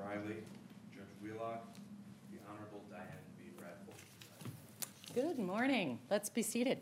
Riley, Judge Wheelock, the Honorable Diane B. Bradford. Good morning. Let's be seated.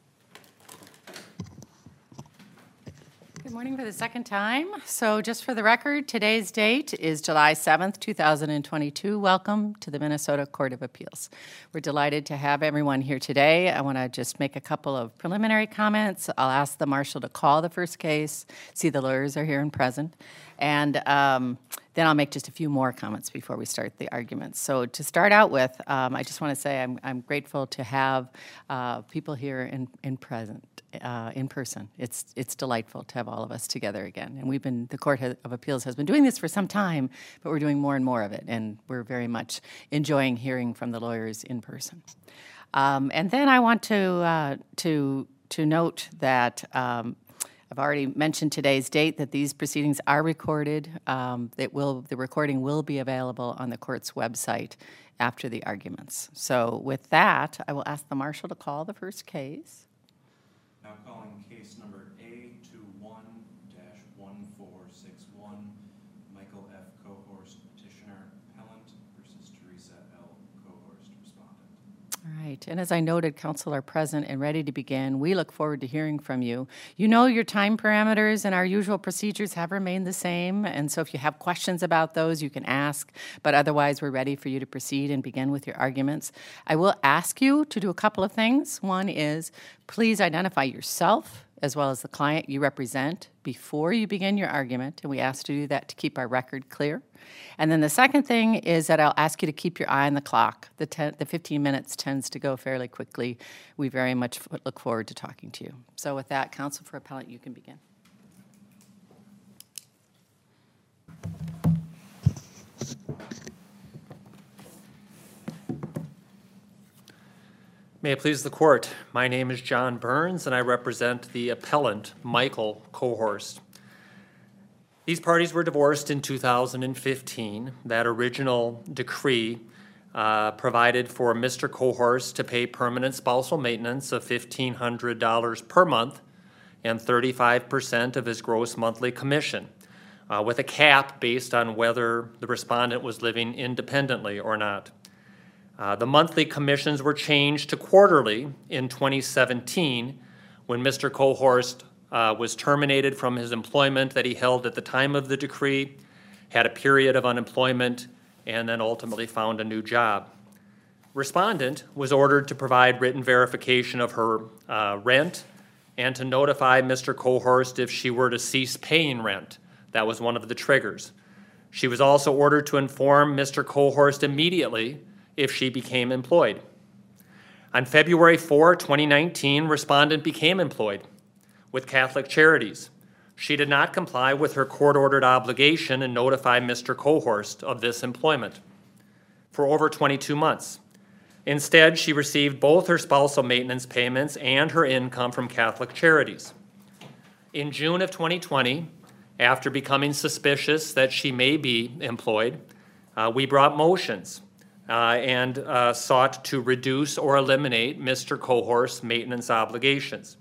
Good morning for the second time. So just for the record, today's date is July 7th, 2022. Welcome to the Minnesota Court of Appeals. We're delighted to have everyone here today. I want to just make a couple of preliminary comments. I'll ask the marshal to call the first case. See, the lawyers are here and present. And then I'll make just a few more comments before we start the arguments. So to start out with, I just want to say I'm grateful to have people here in person. It's delightful to have all of us together again. And the Court of Appeals has been doing this for some time, but we're doing more and more of it, and we're very much enjoying hearing from the lawyers in person. And then I want to note that I've already mentioned today's date, that these proceedings are recorded. The recording will be available on the court's website after the arguments. So with that, I will ask the marshal to call the first case. Now calling case number A21-1461, Michael F. Cohorst, petitioner, appellant, versus Teresa L. Cohorst, respondent. All right, and as I noted, counsel are present and ready to begin. We look forward to hearing from you. You know your time parameters and our usual procedures have remained the same, and so if you have questions about those, you can ask, but otherwise we're ready for you to proceed and begin with your arguments. I will ask you to do a couple of things. One is, please identify yourself as well as the client you represent before you begin your argument, and we ask to do that to keep our record clear. And then the second thing is that I'll ask you to keep your eye on the clock. The 15 minutes tends to go fairly quickly. We very much look forward to talking to you. So with that, counsel for appellant, you can begin. May it please the court, my name is John Burns and I represent the appellant, Michael Cohorst. These parties were divorced in 2015. That original decree provided for Mr. Cohorst to pay permanent spousal maintenance of $1,500 per month and 35% of his gross monthly commission, with a cap based on whether the respondent was living independently or not. The monthly commissions were changed to quarterly in 2017 when Mr. Cohorst was terminated from his employment that he held at the time of the decree, had a period of unemployment, and then ultimately found a new job. Respondent was ordered to provide written verification of her rent and to notify Mr. Cohorst if she were to cease paying rent. That was one of the triggers. She was also ordered to inform Mr. Cohorst immediately if she became employed. On February 4, 2019, respondent became employed with Catholic Charities. She did not comply with her court-ordered obligation and notify Mr. Cohorst of this employment for over 22 months. Instead, she received both her spousal maintenance payments and her income from Catholic Charities. In June of 2020, after becoming suspicious that she may be employed, we brought motions and sought to reduce or eliminate Mr. Cohorst's maintenance obligations.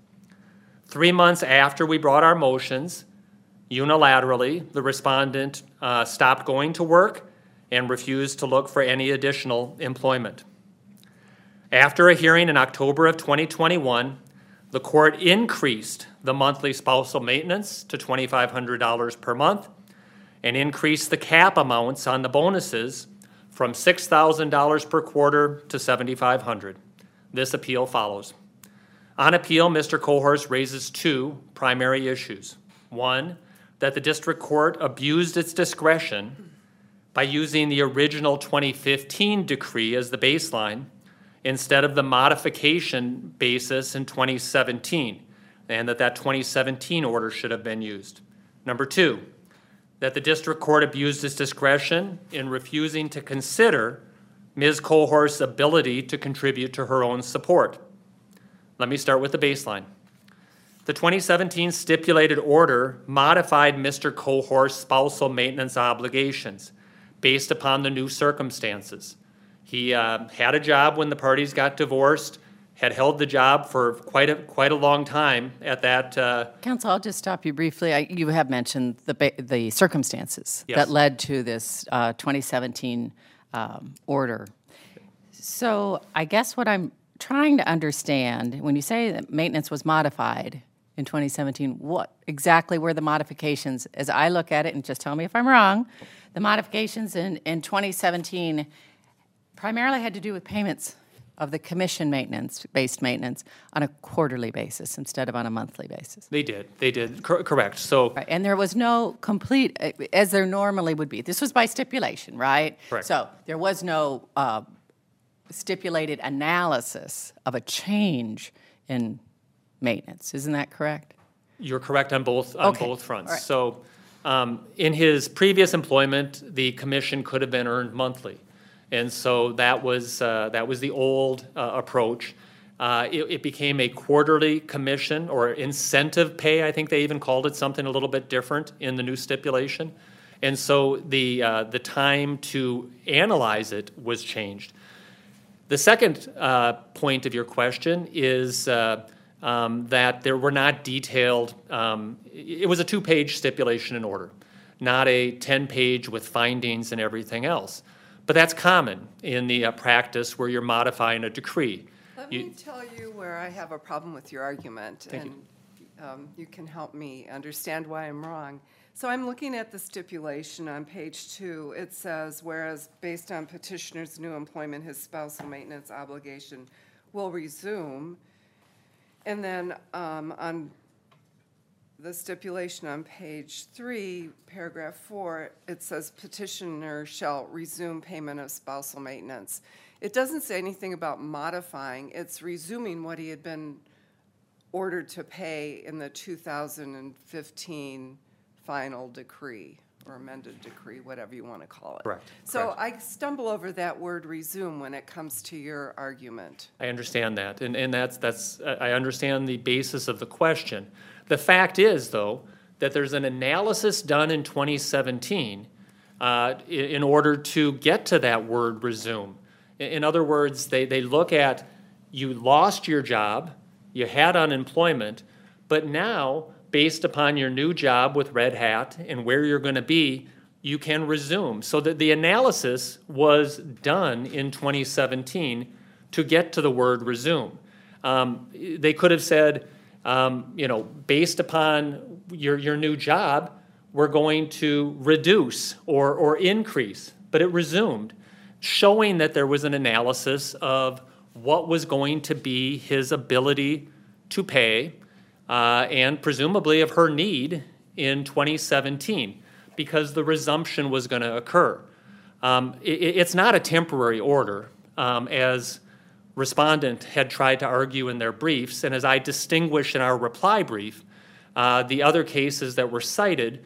3 months after we brought our motions, unilaterally, the respondent stopped going to work and refused to look for any additional employment. After a hearing in October of 2021, the court increased the monthly spousal maintenance to $2,500 per month and increased the cap amounts on the bonuses from $6,000 per quarter to $7,500. This appeal follows. On appeal, Mr. Cohorst raises two primary issues. One, that the district court abused its discretion by using the original 2015 decree as the baseline instead of the modification basis in 2017, and that 2017 order should have been used. Number two, that the district court abused its discretion in refusing to consider Ms. Cohorst's ability to contribute to her own support. Let me start with the baseline. The 2017 stipulated order modified Mr. Cohorst's spousal maintenance obligations based upon the new circumstances. He had a job when the parties got divorced, had held the job for quite a long time at that. Counsel, I'll just stop you briefly. You have mentioned the circumstances Yes. that led to this 2017 order. So I guess what I'm trying to understand, when you say that maintenance was modified in 2017, what exactly were the modifications? As I look at it, and just tell me if I'm wrong, the modifications in 2017 primarily had to do with payments of the commission based maintenance on a quarterly basis instead of on a monthly basis. They did, correct. So, Right, and there was no complete, as there normally would be. This was by stipulation, right? Correct. So there was no stipulated analysis of a change in maintenance. Isn't that correct? you're correct on both Okay. fronts. All right. So, in his previous employment, the commission could have been earned monthly. And so that was the old approach. It became a quarterly commission or incentive pay. I think they even called it something a little bit different in the new stipulation. And so the time to analyze it was changed. The second point of your question is that there were not detailed, it was a 2-page stipulation and order, not a 10-page with findings and everything else. But that's common in the practice where you're modifying a decree. Let me tell you where I have a problem with your argument, and you can help me understand why I'm wrong. So I'm looking at the stipulation on page 2. It says, whereas based on petitioner's new employment, his spousal maintenance obligation will resume. And then on the stipulation on page 3, paragraph 4, it says petitioner shall resume payment of spousal maintenance. It doesn't say anything about modifying. It's resuming what he had been ordered to pay in the 2015 final decree or amended decree, whatever you want to call it. Correct, So correct. I stumble over that word resume when it comes to your argument. I understand that, and that's I understand the basis of the question. The fact is, though, that there's an analysis done in 2017 in order to get to that word resume. In other words, they look at, you lost your job, you had unemployment, but now, based upon your new job with Red Hat and where you're going to be, you can resume. So that the analysis was done in 2017 to get to the word resume. They could have said, based upon your new job, we're going to reduce or increase, but it resumed, showing that there was an analysis of what was going to be his ability to pay and presumably of her need in 2017 because the resumption was going to occur. It's not a temporary order, as respondent had tried to argue in their briefs, and as I distinguished in our reply brief, the other cases that were cited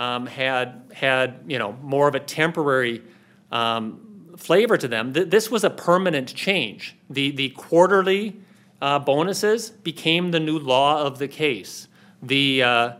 had more of a temporary flavor to them. This was a permanent change. The quarterly bonuses became the new law of the case. The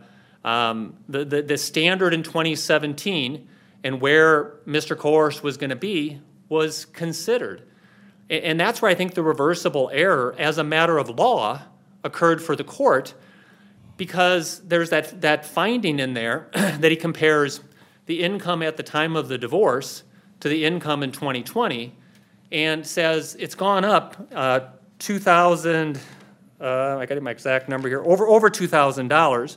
standard in 2017 and where Mr. Cohorst was going to be was considered. And that's where I think the reversible error as a matter of law occurred for the court, because there's that finding in there that he compares the income at the time of the divorce to the income in 2020 and says it's gone up $2,000, I got my exact number here, over $2,000.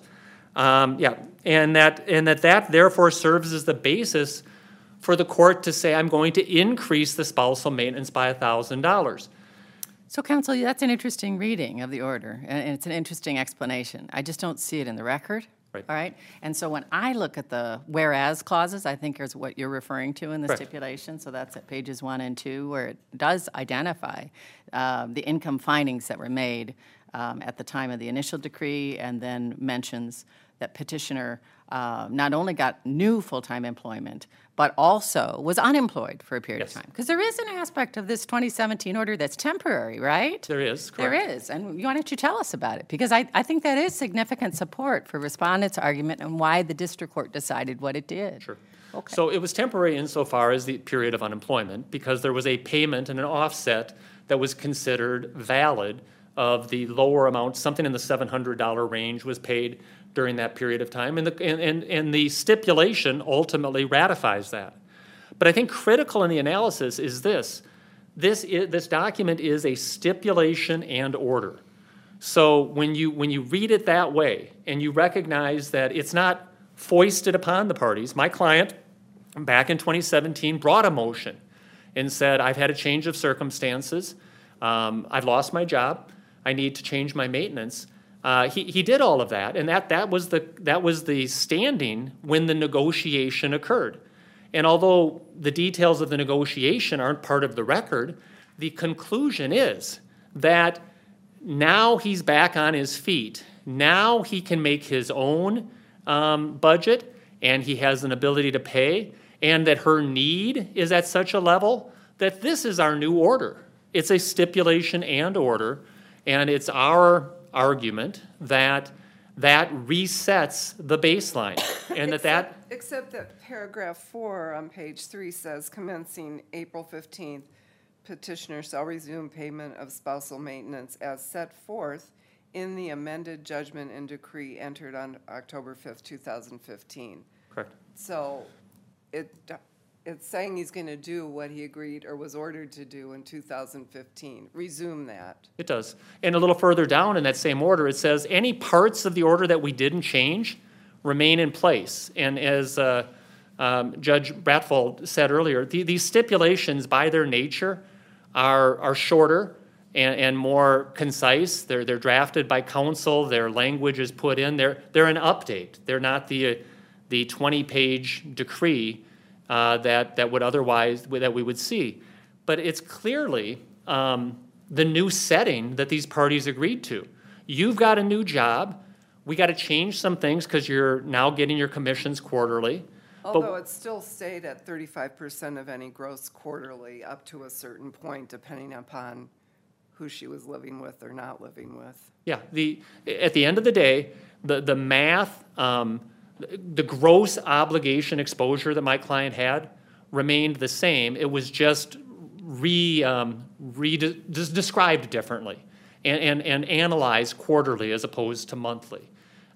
And that therefore serves as the basis for the court to say, I'm going to increase the spousal maintenance by $1,000. So, counsel, that's an interesting reading of the order, and it's an interesting explanation. I just don't see it in the record. Right. All right? And so when I look at the whereas clauses, I think is what you're referring to in the Correct. stipulation. So that's at pages 1 and 2, where it does identify the income findings that were made at the time of the initial decree, and then mentions that petitioner not only got new full-time employment, but also was unemployed for a period Yes. of time. Because there is an aspect of this 2017 order that's temporary, right? There is, There correct. is, and why don't you tell us about it? Because I think that is significant support for respondents' argument and why the district court decided what it did. Sure. Okay. So it was temporary insofar as the period of unemployment, because there was a payment and an offset that was considered valid of the lower amount, something in the $700 range was paid during that period of time, and the stipulation ultimately ratifies that. But I think critical in the analysis is this. This document is a stipulation and order. So when you read it that way and you recognize that it's not foisted upon the parties, my client back in 2017 brought a motion and said, I've had a change of circumstances, I've lost my job, I need to change my maintenance. He did all of that, and that was the standing when the negotiation occurred. And although the details of the negotiation aren't part of the record, the conclusion is that now he's back on his feet. Now he can make his own budget, and he has an ability to pay, and that her need is at such a level that this is our new order. It's a stipulation and order, and it's our argument that resets the baseline, and Except that paragraph 4 on page 3 says, commencing April 15th, petitioner shall resume payment of spousal maintenance as set forth in the amended judgment and decree entered on October 5th, 2015. Correct. So it's saying he's going to do what he agreed or was ordered to do in 2015. Resume that. It does. And a little further down in that same order, it says any parts of the order that we didn't change remain in place. And as Judge Bratfold said earlier, these stipulations by their nature are shorter and more concise. They're drafted by counsel. Their language is put in. They're an update. They're not the 20-page decree that would otherwise that we would see. But it's clearly the new setting that these parties agreed to. You've got a new job. We got to change some things because you're now getting your commissions quarterly. Although it still stayed at 35% of any gross quarterly up to a certain point, depending upon who she was living with or not living with. Yeah, at the end of the day, the math, the gross obligation exposure that my client had remained the same. It was just described differently and analyzed quarterly as opposed to monthly.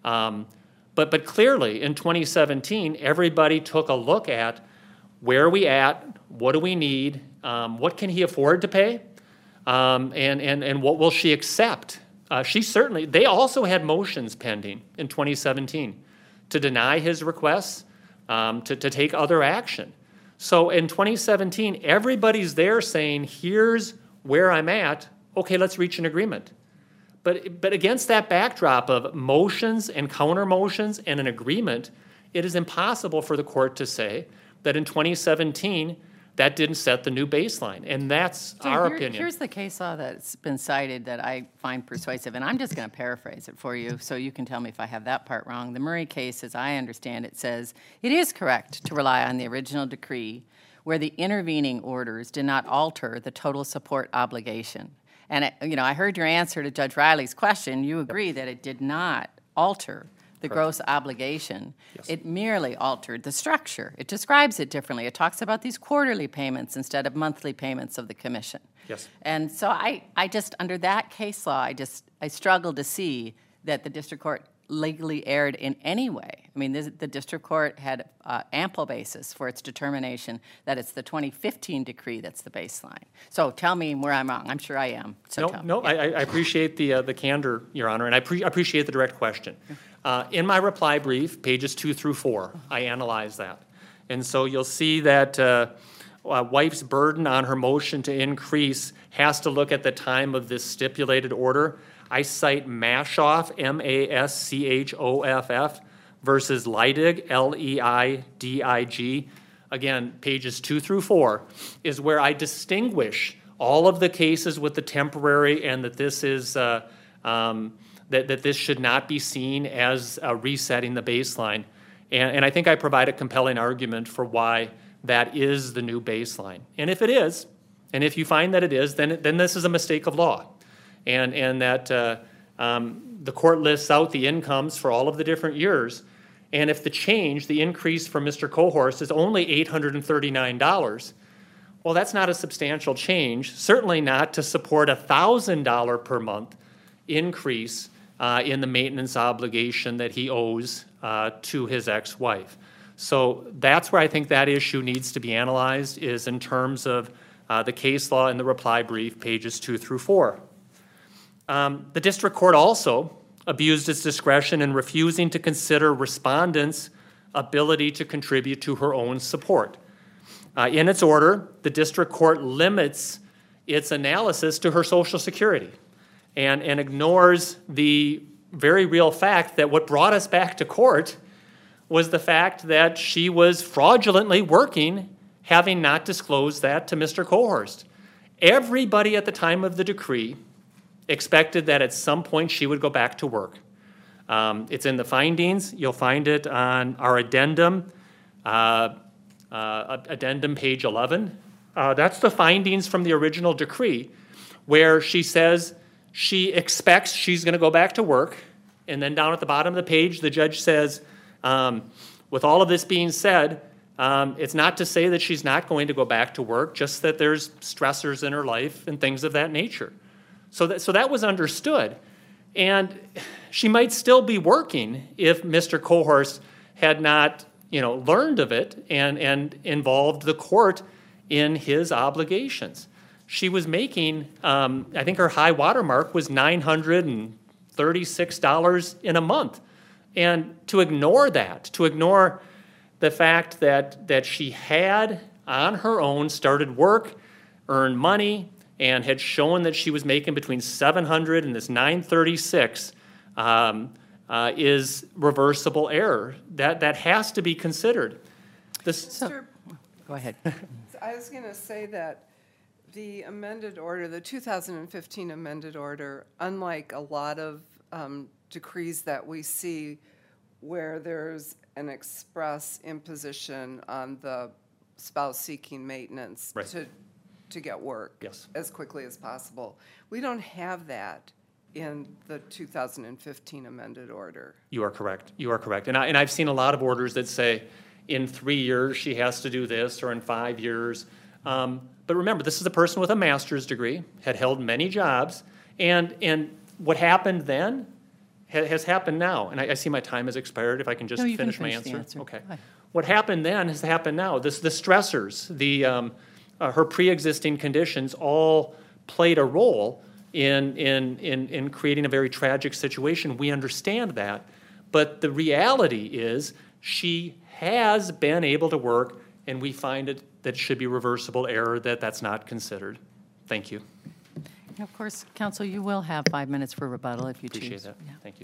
But clearly, in 2017, everybody took a look at where are we at, what do we need, what can he afford to pay, and what will she accept. They also had motions pending in 2017 to deny his requests, to take other action. So in 2017, everybody's there saying, here's where I'm at, okay, let's reach an agreement. But against that backdrop of motions and counter motions and an agreement, it is impossible for the court to say that in 2017, that didn't set the new baseline. And that's our opinion. Here's the case law that's been cited that I find persuasive, and I'm just going to paraphrase it for you so you can tell me if I have that part wrong. The Murray case, as I understand it, says it is correct to rely on the original decree where the intervening orders did not alter the total support obligation. And I heard your answer to Judge Riley's question. You agree that it did not alter the gross obligation. Yes. It merely altered the structure. It describes it differently. It talks about these quarterly payments instead of monthly payments of the commission. Yes. And so I just, under that case law, I struggle to see that the district court legally erred in any way. I mean, the district court had ample basis for its determination that it's the 2015 decree that's the baseline. So tell me where I'm wrong. I'm sure I am. So I appreciate the candor, Your Honor, and I appreciate the direct question. In my reply brief, pages 2 through 4, I analyze that. And so you'll see that wife's burden on her motion to increase has to look at the time of this stipulated order. I cite Mashoff, M-A-S-C-H-O-F-F, versus Leidig, L-E-I-D-I-G. Again, pages 2 through 4 is where I distinguish all of the cases with the temporary and that this is that this should not be seen as resetting the baseline. And I think I provide a compelling argument for why that is the new baseline. And if it is, and if you find that it is, then this is a mistake of law. And that the court lists out the incomes for all of the different years. And if the increase for Mr. Cohorst is only $839, Well, that's not a substantial change, certainly not to support a $1,000 per month increase in the maintenance obligation that he owes to his ex-wife. So that's where I think that issue needs to be analyzed, is in terms of the case law in the reply brief, pages 2 through 4. The district court also abused its discretion in refusing to consider respondents' ability to contribute to her own support. In its order, the district court limits its analysis to her Social Security and ignores the very real fact that what brought us back to court was the fact that she was fraudulently working, having not disclosed that to Mr. Cohorst. Everybody at the time of the decree expected that at some point she would go back to work. It's in the findings. You'll find it on our addendum, addendum page 11. That's the findings from the original decree, where she says she expects she's going to go back to work. And then down at the bottom of the page, the judge says, with all of this being said, it's not to say that she's not going to go back to work, just that there's stressors in her life and things of that nature. So that was understood. And she might still be working if Mr. Cohorst had not, learned of it and involved the court in his obligations. She was making, I think her high water mark was $936 in a month. And to ignore that, to ignore the fact that she had on her own started work, earned money, and had shown that she was making between $700 and this $936 is reversible error. That has to be considered. Mr. Go ahead. I was going to say that the amended order, the 2015 amended order, unlike a lot of decrees that we see where there's an express imposition on the spouse seeking maintenance Right. to get work Yes. as quickly as possible. We don't have that in the 2015 amended order. You are correct. You are correct. And I've seen a lot of orders that say in 3 years she has to do this, or in 5 years. But remember, this is a person with a master's degree, had held many jobs, and what happened then has happened now. And I see my time has expired. If I can just No, you can finish my finish the answer. answer. Okay. Go ahead. What happened then has happened now. The stressors, her pre-existing conditions all played a role in creating a very tragic situation. We understand that. But the reality is she has been able to work, and we find it that it should be reversible error that that's not considered. Thank you. And of course, counsel, you will have 5 minutes for rebuttal if you choose. Appreciate that. Yeah. Thank you.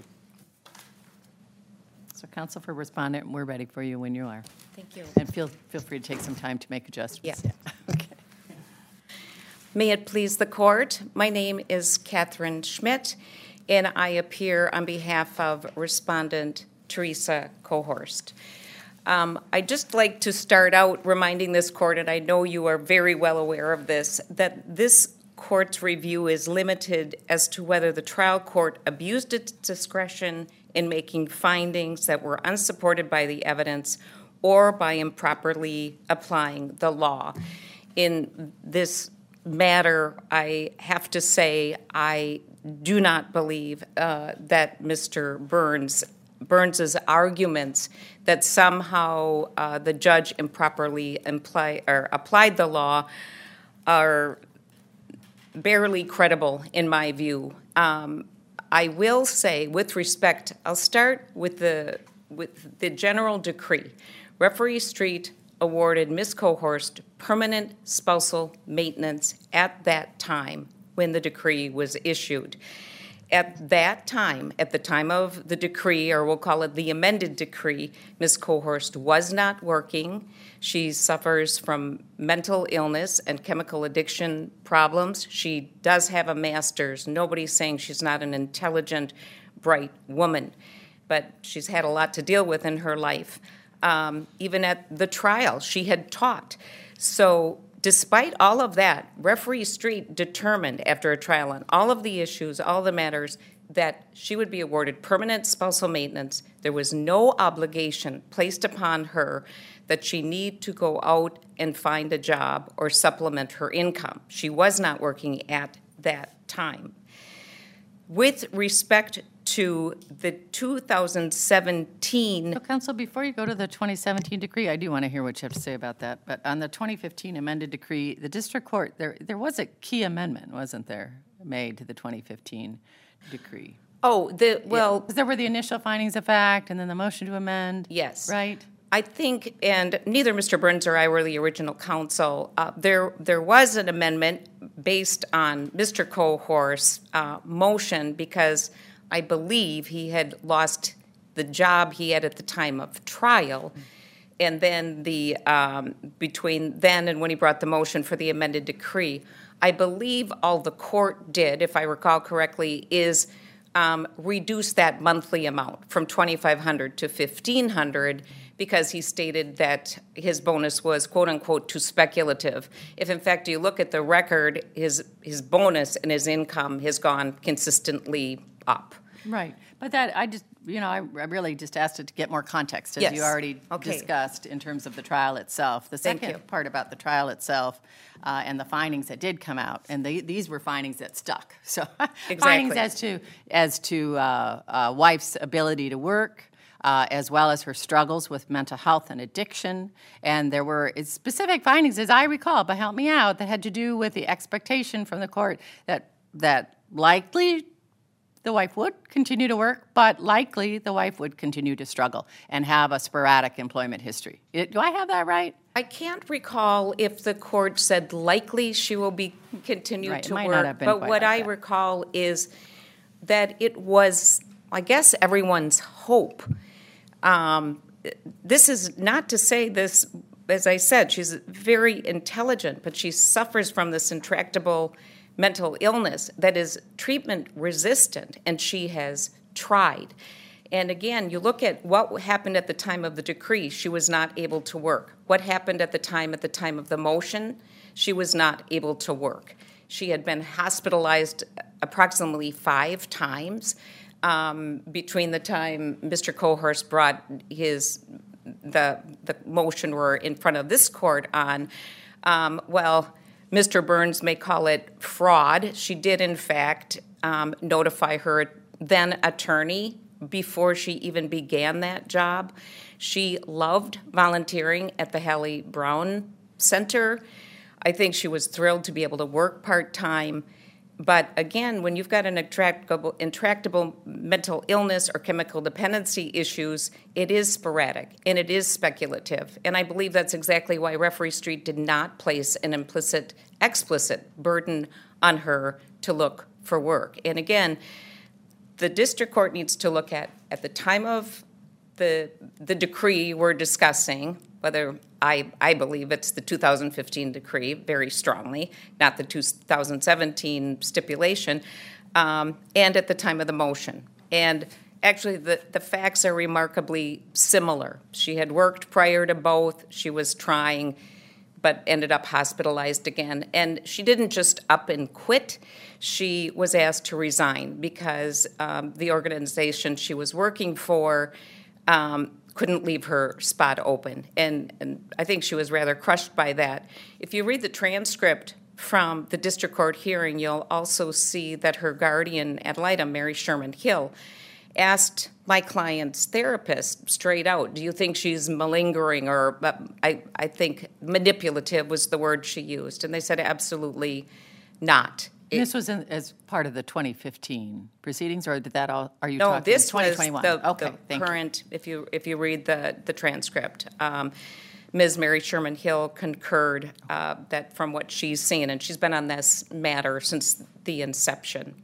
So counsel for respondent, we're ready for you when you are. Thank you. And feel free to take some time to make adjustments. Yeah. Okay. May it please the court, my name is Catherine Schmidt, and I appear on behalf of respondent Teresa Cohorst. I'd just like to start out reminding this court, and I know you are very well aware of this, that this court's review is limited as to whether the trial court abused its discretion in making findings that were unsupported by the evidence or by improperly applying the law. In this matter, I have to say I do not believe that Mr. Burns's arguments that somehow the judge improperly applied the law are barely credible in my view. I will say, with respect, I'll start with the general decree. Referee Street awarded Ms. Cohorst permanent spousal maintenance at that time when the decree was issued. At that time, at the time of the decree, or we'll call it the amended decree, Ms. Cohorst was not working. She suffers from mental illness and chemical addiction problems. She does have a master's. Nobody's saying she's not an intelligent, bright woman, but she's had a lot to deal with in her life. Even at the trial, she had taught. So despite all of that, Referee Street determined after a trial on all of the issues, all the matters, that she would be awarded permanent spousal maintenance. There was no obligation placed upon her that she need to go out and find a job or supplement her income. She was not working at that time. With respect to the 2017, So, Counsel, before you go to the 2017 decree, I do want to hear what you have to say about that. But on the 2015 amended decree, the district court, there was a key amendment, wasn't there, made to the 2015 decree? well, 'Cause there were the initial findings of fact and then the motion to amend. yes. Right? I think, and neither Mr. Burns or I were the original counsel, there was an amendment based on Mr. Cohorst's motion because I believe he had lost the job he had at the time of trial. And then between then and when he brought the motion for the amended decree, I believe all the court did, if I recall correctly, is reduce that monthly amount from $2,500 to $1,500 because he stated that his bonus was quote unquote too speculative. If in fact you look at the record, his bonus and his income has gone consistently up. Right. But that, I really just asked it to get more context, as Yes. you already Okay. discussed in terms of the trial itself. The Thank second you. part about the trial itself and the findings that did come out, and these were findings that stuck. So findings as to wife's ability to work, as well as her struggles with mental health and addiction. And there were specific findings, as I recall, but help me out, that had to do with the expectation from the court that likely the wife would continue to work, but likely the wife would continue to struggle and have a sporadic employment history. Do I have that right? I can't recall if the court said likely she will be continued Right, it to might work. not have been But quite what like I that. recall is that it was, I guess, everyone's hope. This is not to say this, as I said, she's very intelligent, but she suffers from this intractable mental illness that is treatment resistant, and she has tried. And again, you look at what happened at the time of the decree, she was not able to work. What happened at the time of the motion, she was not able to work. She had been hospitalized approximately 5 times between the time Mr. Cohorst brought the motion we're in front of this court on. Mr. Burns may call it fraud. She did, in fact, notify her then attorney before she even began that job. She loved volunteering at the Hallie Brown Center. I think she was thrilled to be able to work part-time. But again, when you've got an intractable mental illness or chemical dependency issues, it is sporadic and it is speculative. And I believe that's exactly why Referee Street did not place an explicit burden on her to look for work. And again, the district court needs to look at the time of the decree we're discussing, whether I believe it's the 2015 decree very strongly, not the 2017 stipulation, and at the time of the motion. And actually, the facts are remarkably similar. She had worked prior to both. She was trying, but ended up hospitalized again. And she didn't just up and quit. She was asked to resign because the organization she was working for couldn't leave her spot open. And I think she was rather crushed by that. If you read the transcript from the district court hearing, you'll also see that her guardian ad litem, Mary Sherman Hill, asked my client's therapist straight out, do you think she's malingering, or I think manipulative was the word she used. And they said absolutely not. This was as part of the 2015 proceedings, or did that all? Are you No, talking this was 2021? the Okay, thank you. current, if you read the transcript. Ms. Mary Sherman Hill concurred that from what she's seen, and she's been on this matter since the inception.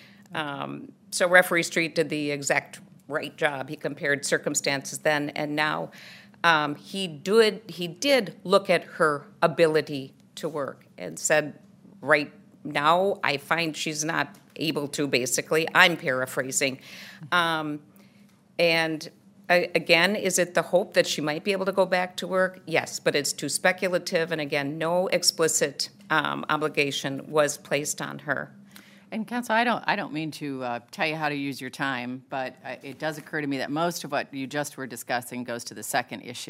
So Referee Street did the exact right job. He compared circumstances then and now. He did look at her ability to work and said, right now, I find she's not able to, basically. I'm paraphrasing. And again, is it the hope that she might be able to go back to work? Yes, but it's too speculative, and again, no explicit obligation was placed on her. And Counsel, I don't mean to tell you how to use your time, but it does occur to me that most of what you just were discussing goes to the second issue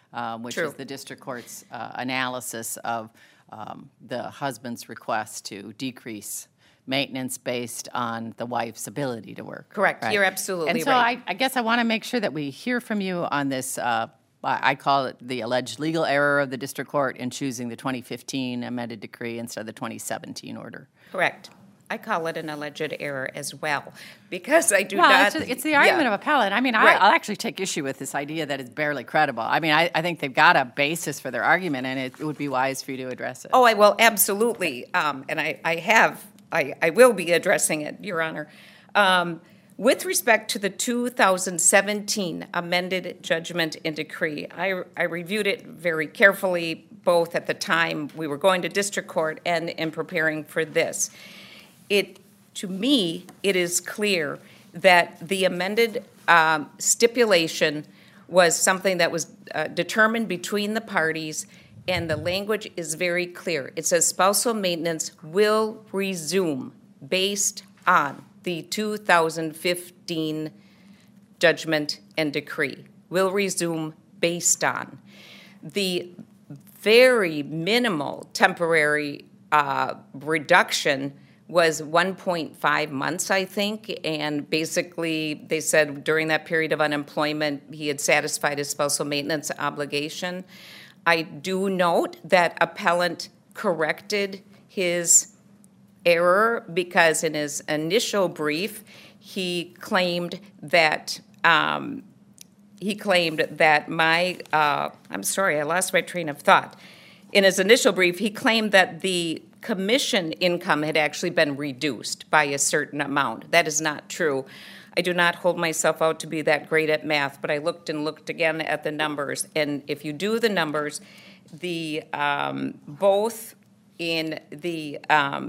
which True. is the district court's analysis of the husband's request to decrease maintenance based on the wife's ability to work. Correct. right? You're absolutely And so right. I guess I want to make sure that we hear from you on this, I call it the alleged legal error of the district court in choosing the 2015 amended decree instead of the 2017 order. Correct. I call it an alleged error as well, because I do Well, not. it's the argument yeah. of appellant. I mean, Right. I'll actually take issue with this idea that it's barely credible. I mean, I think they've got a basis for their argument, and it would be wise for you to address it. Oh, I will, absolutely. And I will be addressing it, Your Honor. With respect to the 2017 amended judgment and decree, I reviewed it very carefully, both at the time we were going to district court and in preparing for this. To me, it is clear that the amended stipulation was something that was determined between the parties, and the language is very clear. It says spousal maintenance will resume based on the 2015 judgment and decree. Will resume based on. The very minimal temporary reduction was 1.5 months, I think, and basically they said during that period of unemployment he had satisfied his spousal maintenance obligation. I do note that appellant corrected his error because in his initial brief he claimed that I'm sorry, I lost my train of thought. In his initial brief, he claimed that the commission income had actually been reduced by a certain amount. That is not true. I do not hold myself out to be that great at math, but I looked and looked again at the numbers. And if you do the numbers, the both in the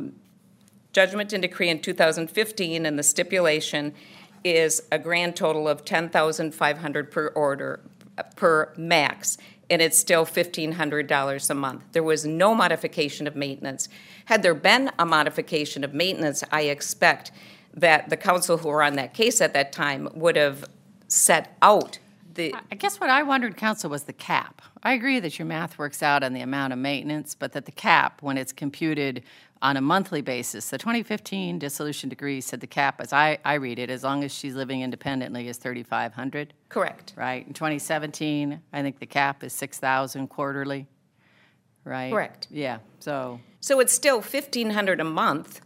judgment and decree in 2015 and the stipulation is a grand total of $10,500 per order per max, and it's still $1,500 a month. There was no modification of maintenance. Had there been a modification of maintenance, I expect that the counsel who were on that case at that time would have set out the. I guess what I wondered, counsel, was the cap. I agree that your math works out on the amount of maintenance, but that the cap, when it's computed on a monthly basis, the 2015 dissolution decree said the cap, as I read it, as long as she's living independently, is $3,500. Correct. Right. In 2017, I think the cap is $6,000 quarterly. Right. Correct. Yeah. So it's still $1,500 a month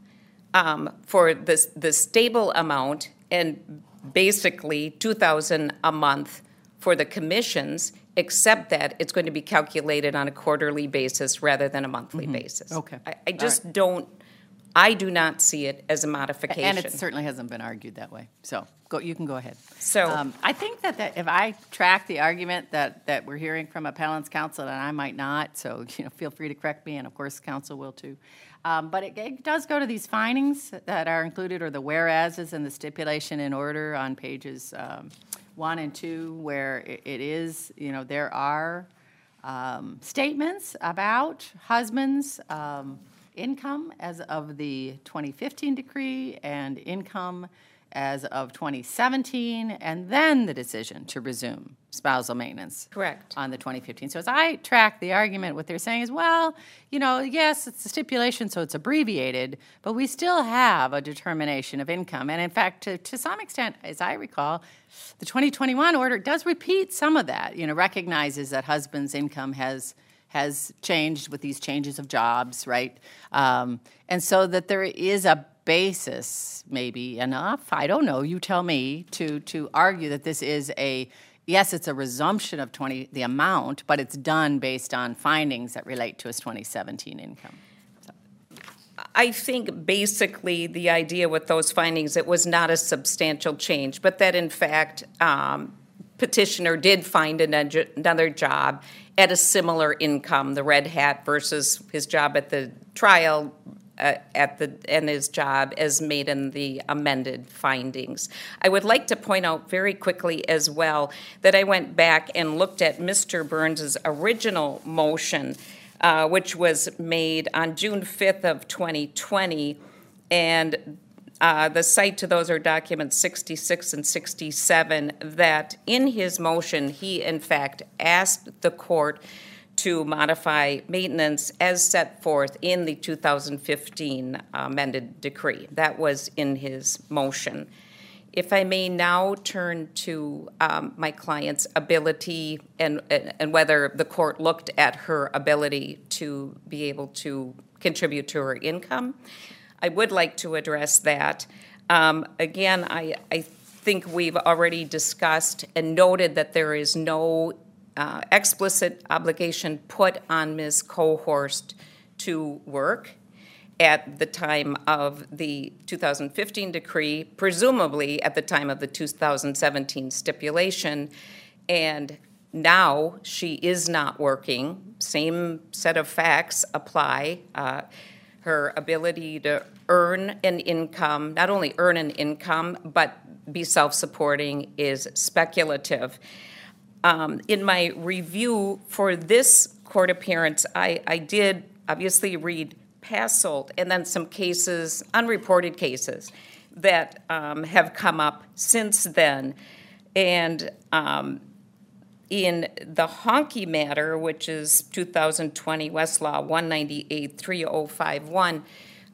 for the stable amount, and basically $2,000 a month for the commissions, except that it's going to be calculated on a quarterly basis rather than a monthly basis. Okay. I just I do not see it as a modification. and it certainly hasn't been argued that way. So you can go ahead. So- I think that if I track the argument that we're hearing from appellant's counsel, and I might not, so feel free to correct me, and of course counsel will too. But it does go to these findings that are included, or the whereases and the stipulation in order on pages 1 and 2, where it is, there are statements about husbands' income as of the 2015 decree and income as of 2017, and then the decision to resume spousal maintenance. Correct. On the 2015. So as I track the argument, what they're saying is, well, yes, it's a stipulation, so it's abbreviated, but we still have a determination of income. And in fact, to some extent, as I recall, the 2021 order does repeat some of that, recognizes that husband's income has changed with these changes of jobs, right? And so that there is a basis, maybe enough, I don't know, you tell me, to argue that this is yes, it's a resumption of the amount, but it's done based on findings that relate to his 2017 income. I think basically the idea with those findings, it was not a substantial change, but that in fact petitioner did find another job at a similar income, the red hat versus his job at the trial and his job as made in the amended findings. I would like to point out very quickly as well that I went back and looked at Mr. Burns's original motion, which was made on June 5th of 2020, and the site to those are documents 66 and 67, that in his motion, he in fact asked the court to modify maintenance as set forth in the 2015 amended decree. That was in his motion. If I may now turn to my client's ability and whether the court looked at her ability to be able to contribute to her income, I would like to address that. Again, I think we've already discussed and noted that there is no explicit obligation put on Ms. Cohorst to work at the time of the 2015 decree, presumably at the time of the 2017 stipulation, and now she is not working. Same set of facts apply. Her ability to earn an income, not only earn an income, but be self-supporting is speculative. In my review for this court appearance, I did obviously read Passolt and then some cases, unreported cases, that have come up since then. And in the Honky matter, which is 2020 Westlaw 198-3051,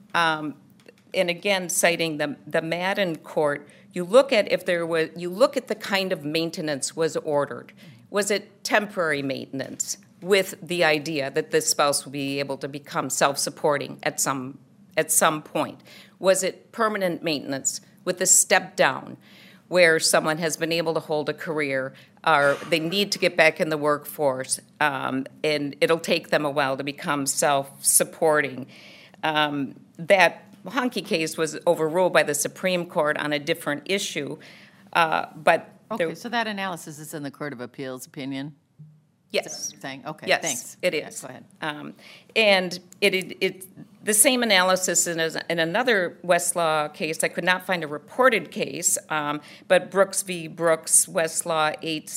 and again citing the Madden court, you look at the kind of maintenance was ordered. Was it temporary maintenance with the idea that the spouse will be able to become self-supporting at some point? Was it permanent maintenance with a step down where someone has been able to hold a career or they need to get back in the workforce and it'll take them a while to become self-supporting? That Honky case was overruled by the Supreme Court on a different issue, but Okay, so that analysis is in the Court of Appeals opinion? yes. Saying, okay, Yes, thanks. it Yeah, is. go ahead. And it the same analysis in another Westlaw case. I could not find a reported case, but Brooks v. Brooks, Westlaw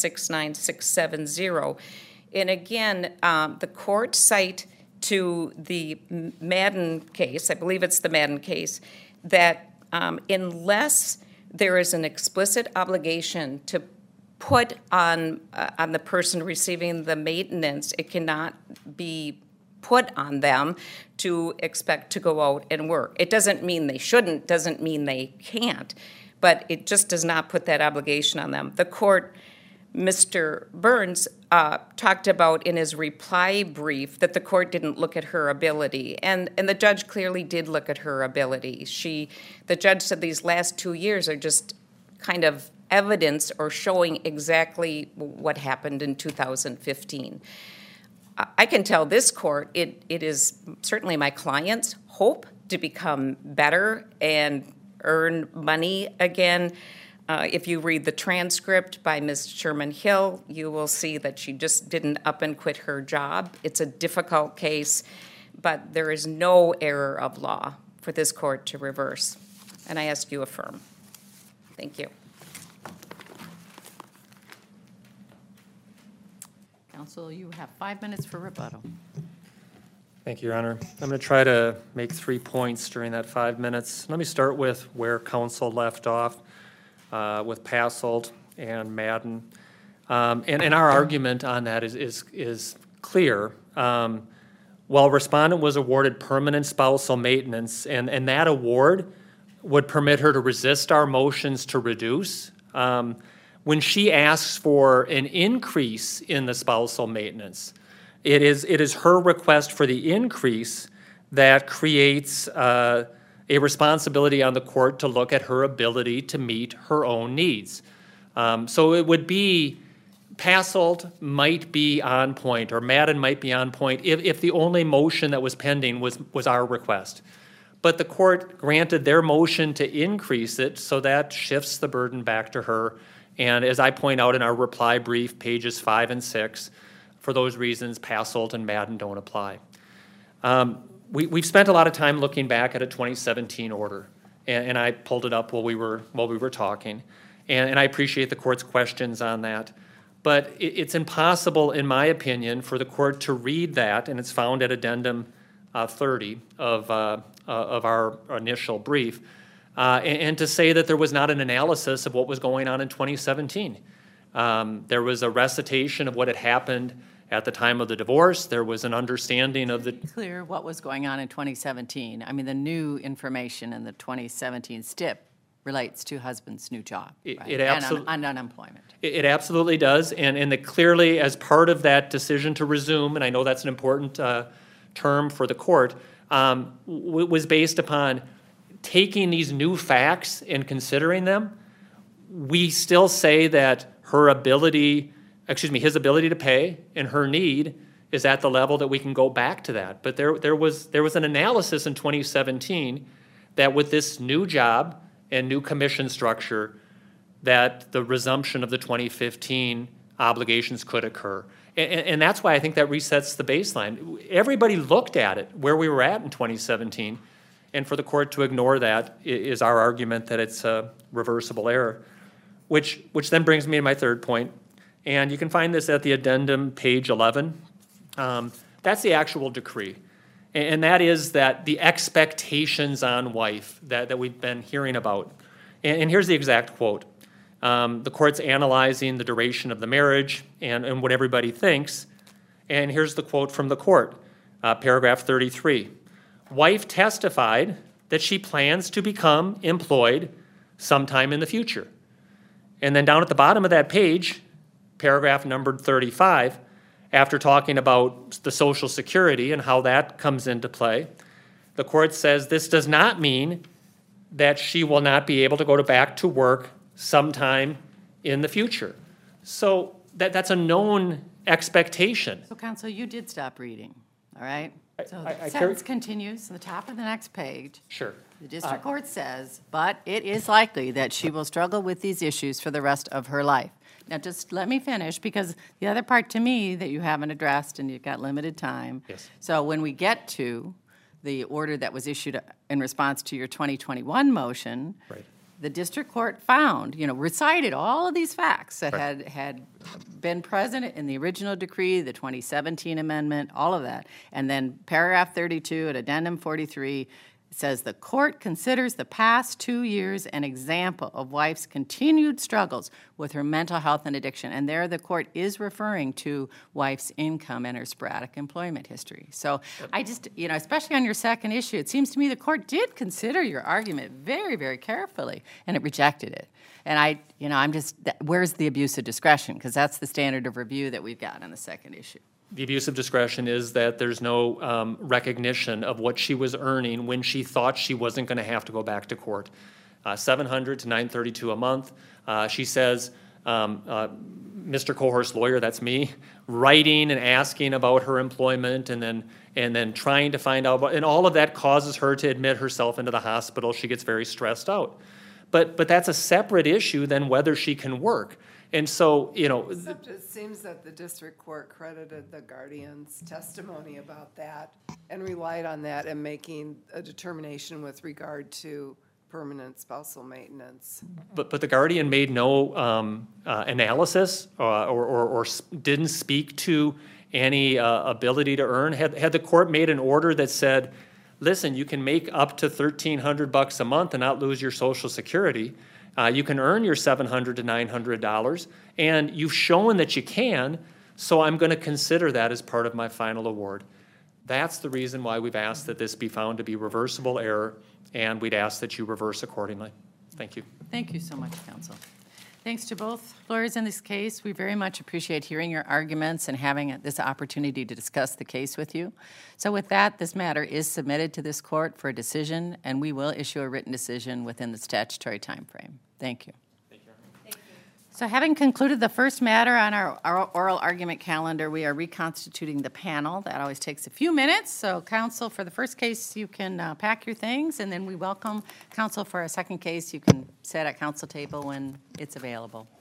869670. And again, the court cite to the Madden case, I believe it's the Madden case, that unless there is an explicit obligation to put on the person receiving the maintenance, it cannot be put on them to expect to go out and work. It doesn't mean they shouldn't, doesn't mean they can't, but it just does not put that obligation on them. The court, Mr. Burns, talked about in his reply brief that the court didn't look at her ability, and the judge clearly did look at her ability. The judge said these last 2 years are just kind of evidence or showing exactly what happened in 2015. I can tell this court it is certainly my client's hope to become better and earn money again. If you read the transcript by Ms. Sherman Hill, you will see that she just didn't up and quit her job. It's a difficult case, but there is no error of law for this court to reverse. And I ask you affirm. Thank you. Counsel, you have 5 minutes for rebuttal. Thank you, Your Honor. I'm going to try to make 3 points during that 5 minutes. Let me start with where counsel left off with Passolt and Madden. And our argument on that is clear. While respondent was awarded permanent spousal maintenance, and that award would permit her to resist our motions to reduce, when she asks for an increase in the spousal maintenance, it is her request for the increase that creates a responsibility on the court to look at her ability to meet her own needs. So it would be, Passolt might be on point, or Madden might be on point, if the only motion that was pending was our request. But the court granted their motion to increase it, so that shifts the burden back to her. And as I point out in our reply brief, pages 5 and 6, for those reasons, Passolt and Madden don't apply. We've spent a lot of time looking back at a 2017 order, and I pulled it up while we were talking, and I appreciate the court's questions on that. But it's impossible, in my opinion, for the court to read that, and it's found at addendum 30 of our initial brief, and to say that there was not an analysis of what was going on in 2017. There was a recitation of what had happened at the time of the divorce. There was an understanding of the... Clear what was going on in 2017. I mean, the new information in the 2017 STIP relates to husband's new job, right? And unemployment. It absolutely does, and clearly, as part of that decision to resume, and I know that's an important term for the court, was based upon taking these new facts and considering them. We still say that his ability to pay and her need is at the level that we can go back to that. But there was an analysis in 2017 that with this new job and new commission structure, that the resumption of the 2015 obligations could occur. And that's why I think that resets the baseline. Everybody looked at it, where we were at in 2017, and for the court to ignore that is our argument that it's a reversible error, which then brings me to my third point. And you can find this at the addendum, page 11. That's the actual decree. And that is that the expectations on wife that we've been hearing about. And here's the exact quote. The court's analyzing the duration of the marriage and what everybody thinks. And here's the quote from the court, paragraph 33. Wife testified that she plans to become employed sometime in the future. And then down at the bottom of that page, paragraph numbered 35, after talking about the Social Security and how that comes into play, the court says this does not mean that she will not be able to go back to work sometime in the future. So that's a known expectation. So, counsel, you did stop reading, all right? So I the sentence continues on the top of the next page. Sure. The district court says, but it is likely that she will struggle with these issues for the rest of her life. Now, just let me finish, because the other part to me that you haven't addressed, and you've got limited time. Yes. So when we get to the order that was issued in response to your 2021 motion, Right. the district court found, recited all of these facts that had been present in the original decree, the 2017 amendment, all of that. And then paragraph 32 at addendum 43 says the court considers the past 2 years an example of wife's continued struggles with her mental health and addiction. And there the court is referring to wife's income and her sporadic employment history. So I just, especially on your second issue, it seems to me the court did consider your argument very, very carefully, and it rejected it. And where's the abuse of discretion? Because that's the standard of review that we've got on the second issue. The abuse of discretion is that there's no recognition of what she was earning when she thought she wasn't going to have to go back to court. $700 to $932 a month. She says, Mr. Cohorst's lawyer, that's me, writing and asking about her employment and then trying to find out and all of that causes her to admit herself into the hospital. She gets very stressed out. But that's a separate issue than whether she can work. And so, Except it seems that the district court credited the guardian's testimony about that and relied on that in making a determination with regard to permanent spousal maintenance. But the guardian made no analysis or didn't speak to any ability to earn. Had the court made an order that said, listen, you can make up to $1,300 a month and not lose your Social Security, you can earn your $700 to $900, and you've shown that you can, so I'm going to consider that as part of my final award. That's the reason why we've asked that this be found to be reversible error, and we'd ask that you reverse accordingly. Thank you. Thank you so much, counsel. Thanks to both lawyers in this case. We very much appreciate hearing your arguments and having this opportunity to discuss the case with you. So with that, this matter is submitted to this court for a decision, and we will issue a written decision within the statutory time frame. Thank you. Thank you. So having concluded the first matter on our oral argument calendar, we are reconstituting the panel. That always takes a few minutes. So counsel, for the first case, you can pack your things, and then we welcome counsel for a second case. You can sit at counsel table when it's available.